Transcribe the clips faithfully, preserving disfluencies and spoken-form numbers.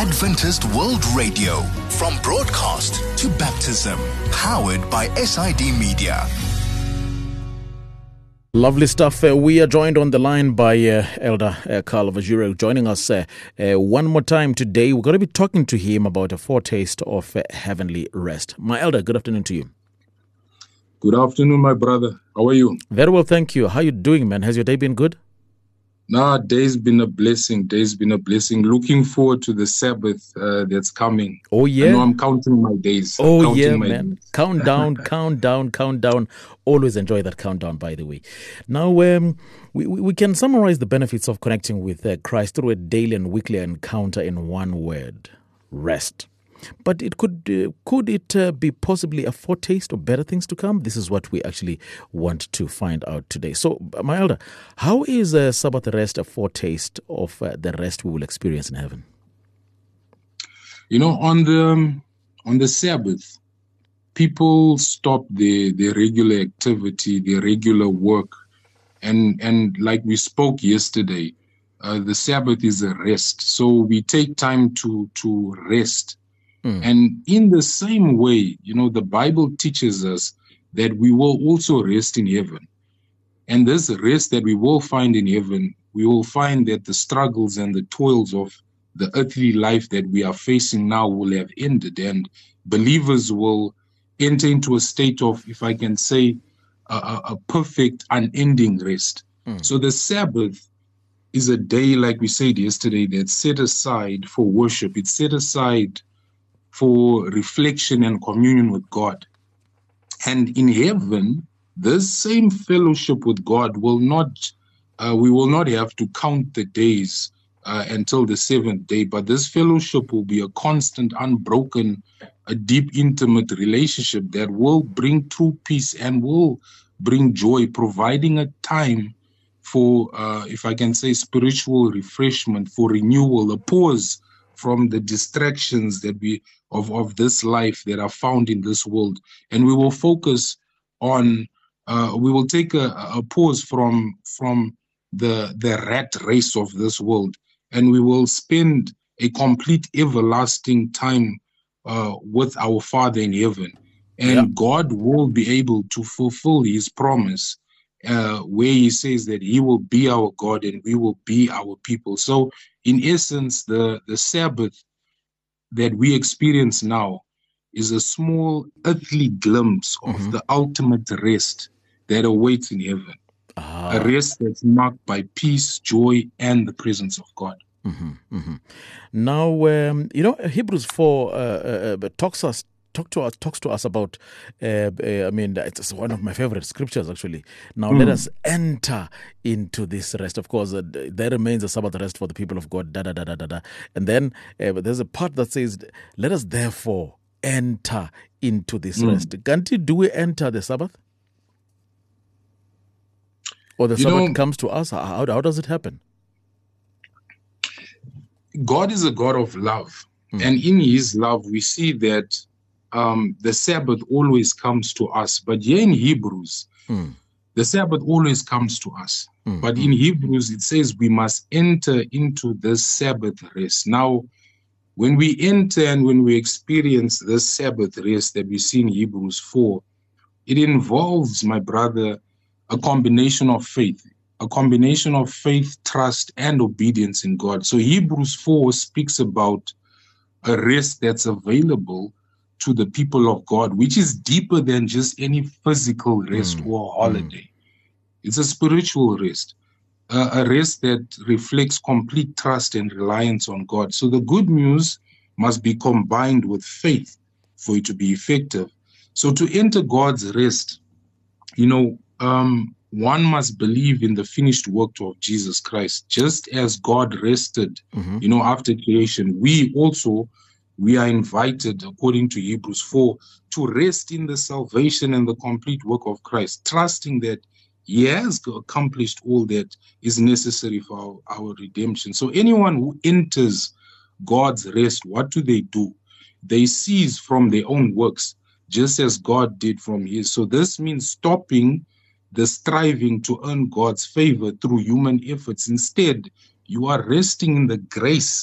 Adventist World Radio, from broadcast to baptism, powered by S I D Media. Lovely stuff. Uh, we are joined on the line by uh, Elder uh, Carl Vajuro, joining us uh, uh, one more time today. We're going to be talking to him about a foretaste of uh, heavenly rest. My Elder, good afternoon to you. Good afternoon, my brother. How are you? Very well, thank you. How are you doing, man? Has your day been good? Nah, day's been a blessing. Day's been a blessing. Looking forward to the Sabbath uh, that's coming. Oh, yeah? I know I'm counting my days. Oh, counting yeah, my man. days. Count down, count down, count down. Always enjoy that countdown, by the way. Now, um, we, we can summarize the benefits of connecting with uh, Christ through a daily and weekly encounter in one word: rest. But it could uh, could it uh, be possibly a foretaste of better things to come? This is what we actually want to find out today. So, my Elder, how is uh, Sabbath rest a foretaste of uh, the rest we will experience in heaven? You know, on the um, on the Sabbath, people stop their, their regular activity, their regular work. And, and like we spoke yesterday, uh, the Sabbath is a rest. So we take time to, to rest. Mm. And in the same way, you know, the Bible teaches us that we will also rest in heaven. And this rest that we will find in heaven, we will find that the struggles and the toils of the earthly life that we are facing now will have ended, and believers will enter into a state of, if I can say, a, a perfect, unending rest. Mm. So the Sabbath is a day, like we said yesterday, that's set aside for worship. It's set aside for reflection and communion with God. And in heaven, this same fellowship with God will not, uh, we will not have to count the days uh, until the seventh day, but this fellowship will be a constant, unbroken, a deep, intimate relationship that will bring true peace and will bring joy, providing a time for, uh, if I can say, spiritual refreshment, for renewal, a pause from the distractions that we of, of this life that are found in this world. And we will focus on, uh, we will take a, a pause from, from the, the rat race of this world, and we will spend a complete everlasting time uh, with our Father in heaven. And yeah. God will be able to fulfill his promise uh, where he says that he will be our God and we will be our people. So in essence, the, the Sabbath that we experience now is a small earthly glimpse of mm-hmm. the ultimate rest that awaits in heaven. Ah. A rest that's marked by peace, joy, and the presence of God. Mm-hmm, mm-hmm. Now, um, you know, Hebrews four uh, uh, talks us talk to us talks to us about. Uh, uh, I mean, it's one of my favorite scriptures, actually. Now, mm. let us enter into this rest. Of course, uh, there remains a Sabbath rest for the people of God. Da da da da da da. And then uh, there's a part that says, "Let us therefore enter into this mm. rest." Can't you do we enter the Sabbath, or the you Sabbath know, comes to us? How how does it happen? God is a God of love. Mm. And in his love, we see that um, the Sabbath always comes to us. But here in Hebrews, mm. the Sabbath always comes to us. Mm. But in Hebrews, it says we must enter into this Sabbath rest. Now, when we enter and when we experience this Sabbath rest that we see in Hebrews four, it involves, my brother, a combination of faith. A combination of faith, trust, and obedience in God. So Hebrews four speaks about a rest that's available to the people of God, which is deeper than just any physical rest mm. or holiday. Mm. It's a spiritual rest, uh, a rest that reflects complete trust and reliance on God. So the good news must be combined with faith for it to be effective. So to enter God's rest, you know, um, one must believe in the finished work of Jesus Christ. Just as God rested, mm-hmm. you know, after creation, we also, we are invited, according to Hebrews four, to rest in the salvation and the complete work of Christ, trusting that he has accomplished all that is necessary for our, our redemption. So anyone who enters God's rest, what do they do? They cease from their own works, just as God did from his. So this means stopping the striving to earn God's favor through human efforts. Instead, you are resting in the grace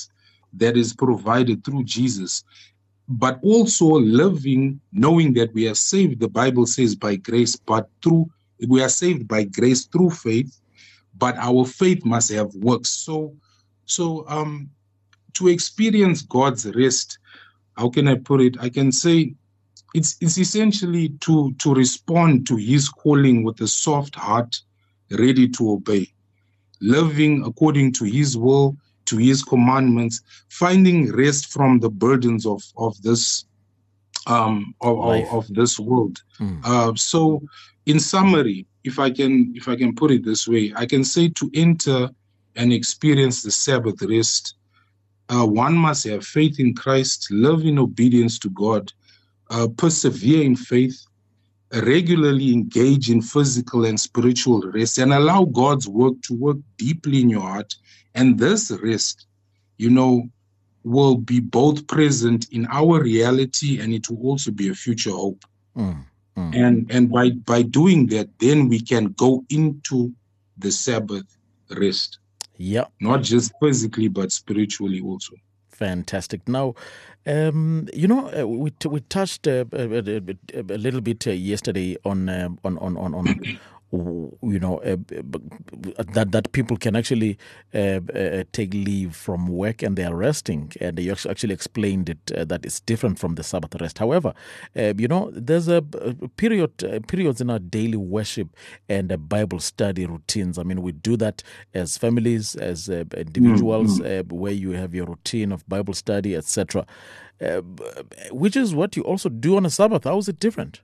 that is provided through Jesus, but also living knowing that we are saved. The Bible says by grace, but through we are saved by grace through faith, but our faith must have works. So, so um, to experience God's rest, how can I put it? I can say it's it's essentially to to respond to His calling with a soft heart, ready to obey, living according to His will, to His commandments, finding rest from the burdens of of this um of, of, of this world. Mm. Uh, so, in summary, if I can if I can put it this way, I can say to enter and experience the Sabbath rest, uh, one must have faith in Christ, live in obedience to God, uh, persevere in faith, regularly engage in physical and spiritual rest, and allow God's work to work deeply in your heart. And this rest, you know, will be both present in our reality, and it will also be a future hope. Mm, mm. And and by, by doing that, then we can go into the Sabbath rest. Yeah. Not just physically, but spiritually also. Fantastic. Now, um, you know, uh, we t- we touched uh, a, a, a little bit uh, yesterday on, uh, on on on on. you know, uh, that that people can actually uh, uh, take leave from work and they are resting. And you actually explained it uh, that it's different from the Sabbath rest. However, uh, you know, there's a, a period uh, periods in our daily worship and uh, Bible study routines. I mean, we do that as families, as uh, individuals, mm-hmm. uh, where you have your routine of Bible study, et cetera. Uh, which is what you also do on a Sabbath. How is it different?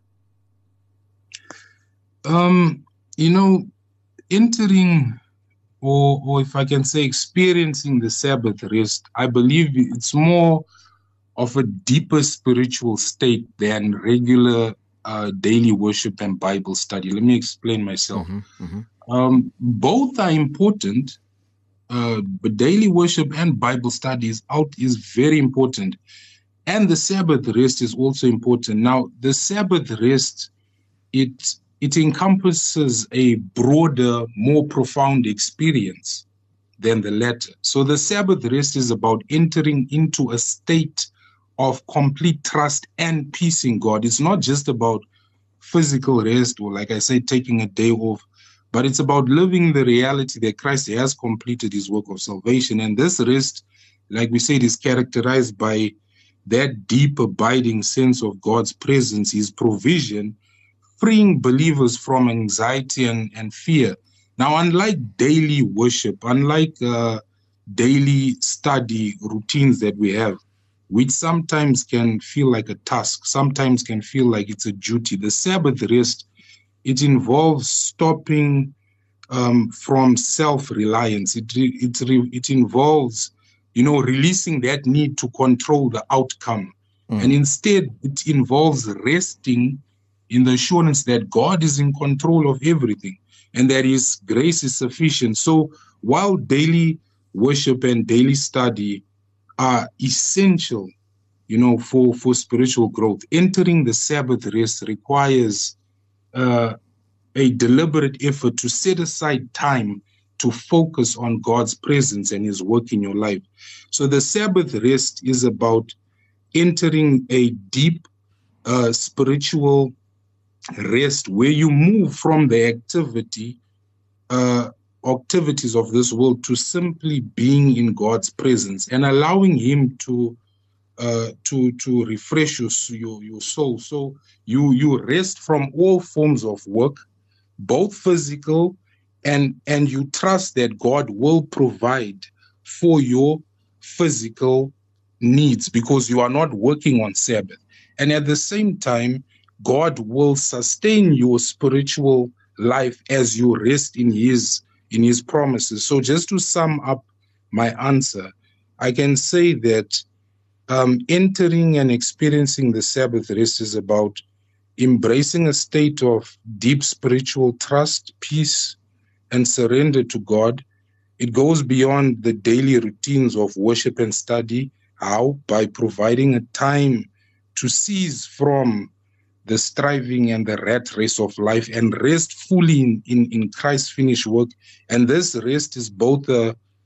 Um. You know, entering, or or if I can say experiencing the Sabbath rest, I believe it's more of a deeper spiritual state than regular uh, daily worship and Bible study. Let me explain myself. Mm-hmm, mm-hmm. Um, both are important, uh, but daily worship and Bible study is out is very important, and the Sabbath rest is also important. Now, the Sabbath rest, it It encompasses a broader, more profound experience than the latter. So the Sabbath rest is about entering into a state of complete trust and peace in God. It's not just about physical rest or, like I said, taking a day off, but it's about living the reality that Christ has completed His work of salvation. And this rest, like we said, is characterized by that deep, abiding sense of God's presence, His provision, freeing believers from anxiety and, and fear. Now, unlike daily worship, unlike uh, daily study routines that we have, which sometimes can feel like a task, sometimes can feel like it's a duty, the Sabbath rest, it involves stopping um, from self-reliance. It, it, it involves, you know, releasing that need to control the outcome. Mm. And instead, it involves resting in the assurance that God is in control of everything and that His grace is sufficient. So while daily worship and daily study are essential, you know, for, for spiritual growth, entering the Sabbath rest requires uh, a deliberate effort to set aside time to focus on God's presence and His work in your life. So the Sabbath rest is about entering a deep uh, spiritual rest where you move from the activity, uh, activities of this world to simply being in God's presence and allowing Him to uh, to to refresh your, your your soul. So you you rest from all forms of work, both physical and and you trust that God will provide for your physical needs because you are not working on Sabbath. And at the same time, God will sustain your spiritual life as you rest in his in his promises. So just to sum up my answer, I can say that um, entering and experiencing the Sabbath rest is about embracing a state of deep spiritual trust, peace, and surrender to God. It goes beyond the daily routines of worship and study. How? By providing a time to cease from the striving and the rat race of life and rest fully in, in, in Christ's finished work. And this rest is both a,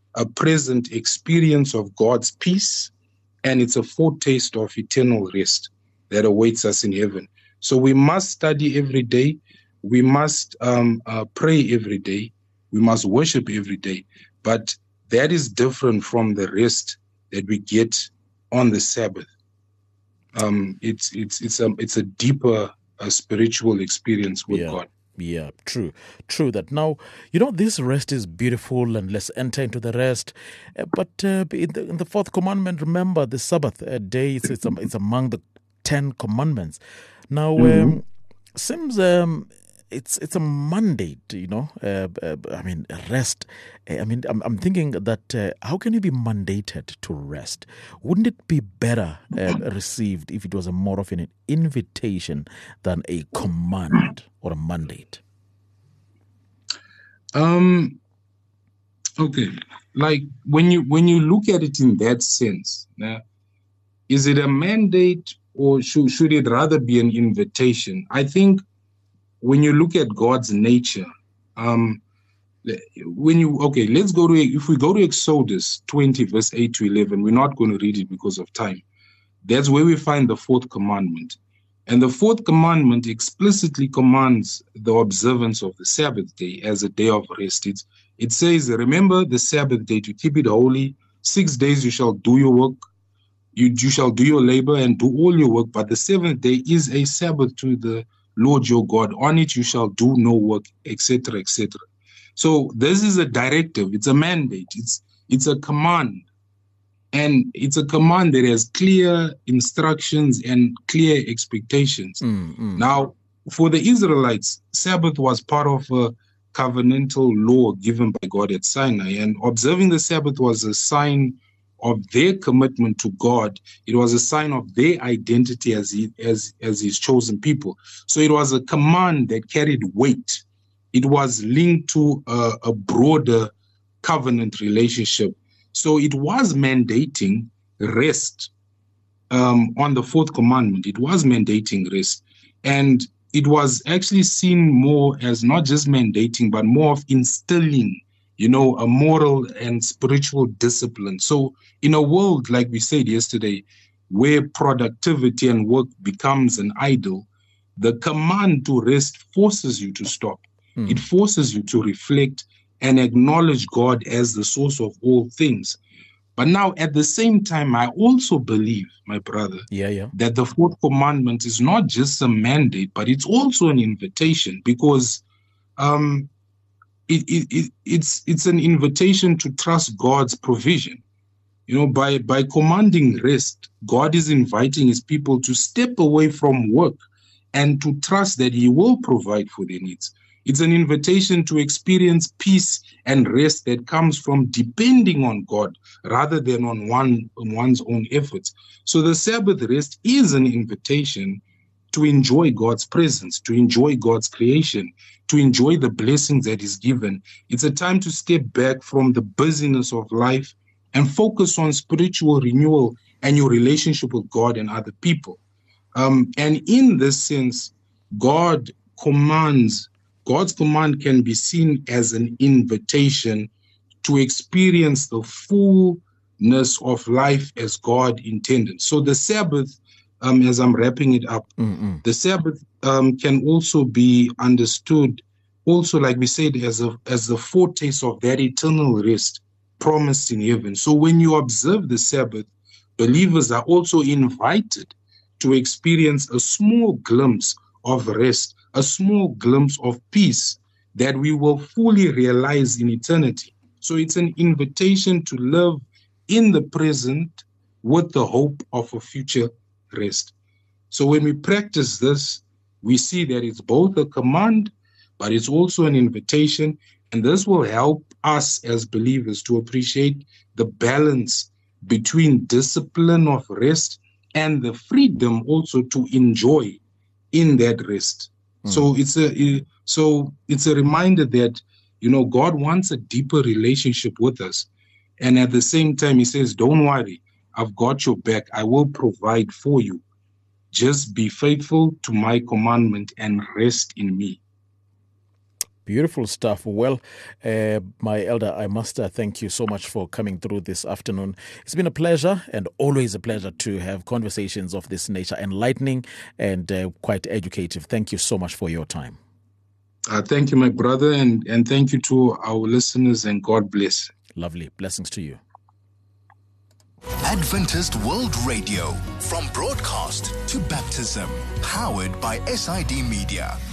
a present experience of God's peace, and it's a foretaste of eternal rest that awaits us in heaven. So we must study every day. We must um, uh, pray every day. We must worship every day. But that is different from the rest that we get on the Sabbath. Um, it's it's it's a it's a deeper a spiritual experience with yeah. God. Yeah, true, true that. Now, you know, this rest is beautiful, and let's enter into the rest. Uh, but uh, in, the, in the fourth commandment, remember the Sabbath uh, day. It's it's, um, it's among the Ten Commandments. Now, Mm-hmm. um, seems um, it's it's a mandate. You know, uh, uh, I mean, rest. I mean, I'm I'm thinking that uh, how can you be mandated to rest? Wouldn't it be better uh, received if it was a more of an invitation than a command or a mandate? Um. Okay. Like when you when you look at it in that sense, uh, is it a mandate or should should it rather be an invitation? I think when you look at God's nature, um, when you okay, let's go to if we go to Exodus twenty verse eight to eleven. We're not going to read it because of time. That's where we find the fourth commandment. And the fourth commandment explicitly commands the observance of the Sabbath day as a day of rest. It's, it says, remember the Sabbath day to keep it holy. Six days you shall do your work. You, you shall do your labor and do all your work. But the seventh day is a Sabbath to the Lord your God. On it you shall do no work, et cetera, et cetera. So this is a directive. It's a mandate. It's, it's a command. And it's a command that has clear instructions and clear expectations. Mm, mm. Now, for the Israelites, Sabbath was part of a covenantal law given by God at Sinai. And observing the Sabbath was a sign of their commitment to God. It was a sign of their identity as, he, as, as his chosen people. So it was a command that carried weight. It was linked to a, a broader covenant relationship. So it was mandating rest um, on the fourth commandment. It was mandating rest. And it was actually seen more as not just mandating, but more of instilling, you know, a moral and spiritual discipline. So in a world, like we said yesterday, where productivity and work becomes an idol, the command to rest forces you to stop. Mm. It forces you to reflect and acknowledge God as the source of all things. But now, at the same time, I also believe, my brother, yeah, yeah. that the fourth commandment is not just a mandate, but it's also an invitation, because um, it, it, it, it's it's an invitation to trust God's provision. You know, by, by commanding rest, God is inviting his people to step away from work and to trust that he will provide for their needs. It's an invitation to experience peace and rest that comes from depending on God rather than on one on one's own efforts. So the Sabbath rest is an invitation to enjoy God's presence, to enjoy God's creation, to enjoy the blessings that is given. It's a time to step back from the busyness of life and focus on spiritual renewal and your relationship with God and other people. Um, and in this sense, God commands God's command can be seen as an invitation to experience the fullness of life as God intended. So the Sabbath, um, as I'm wrapping it up, Mm-mm. the Sabbath um, can also be understood, also like we said, as a as the foretaste of that eternal rest promised in heaven. So when you observe the Sabbath, believers are also invited to experience a small glimpse of rest, a small glimpse of peace that we will fully realize in eternity. So it's an invitation to live in the present with the hope of a future rest. So when we practice this, we see that it's both a command, but it's also an invitation. And this will help us as believers to appreciate the balance between discipline of rest and the freedom also to enjoy in that rest. Mm. So it's a so it's a reminder that, you know, God wants a deeper relationship with us. And at the same time, he says, don't worry, I've got your back. I will provide for you. Just be faithful to my commandment and rest in me. Beautiful stuff. Well, uh, my elder, I must uh, thank you so much for coming through this afternoon. It's been a pleasure, and always a pleasure to have conversations of this nature, enlightening and uh, quite educative. Thank you so much for your time. Uh, thank you, my brother, and, and thank you to our listeners, and God bless. Lovely. Blessings to you. Adventist World Radio, from broadcast to baptism, powered by S I D Media.